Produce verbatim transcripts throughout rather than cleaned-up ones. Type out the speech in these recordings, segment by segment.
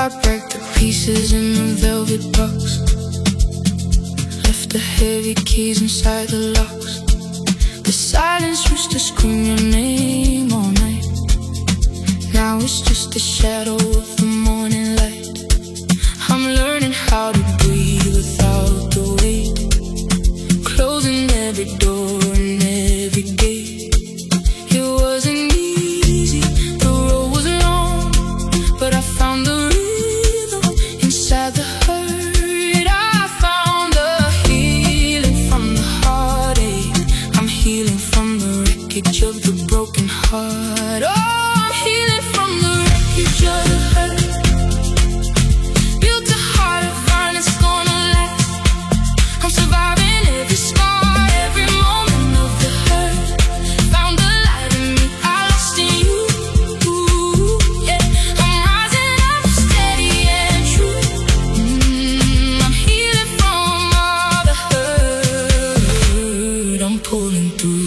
I break the pieces in the velvet box. Left the heavy keys inside the locks. The silence used to scream your name all night. Now it's just the shadow of the morning light. I'm learning how to breathe without the weight. Closing every door and every gate. It wasn't easy, the road was long, but I found the rhythm inside the hurt. I found the healing from the heartache. I'm healing from the wreckage of the broken heart. Oh, I'm healing from the wreckage of the hurt. Built a heart of iron, it's gonna last. I'm surviving every scar, every moment of the hurt. Found the light in me, I lost in you. Yeah, I'm rising up steady and true. Mm, I'm healing from all the hurt. I'm pulling through.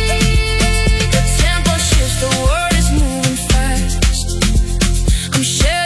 The tempo shifts, the world is moving fast. I'm shedding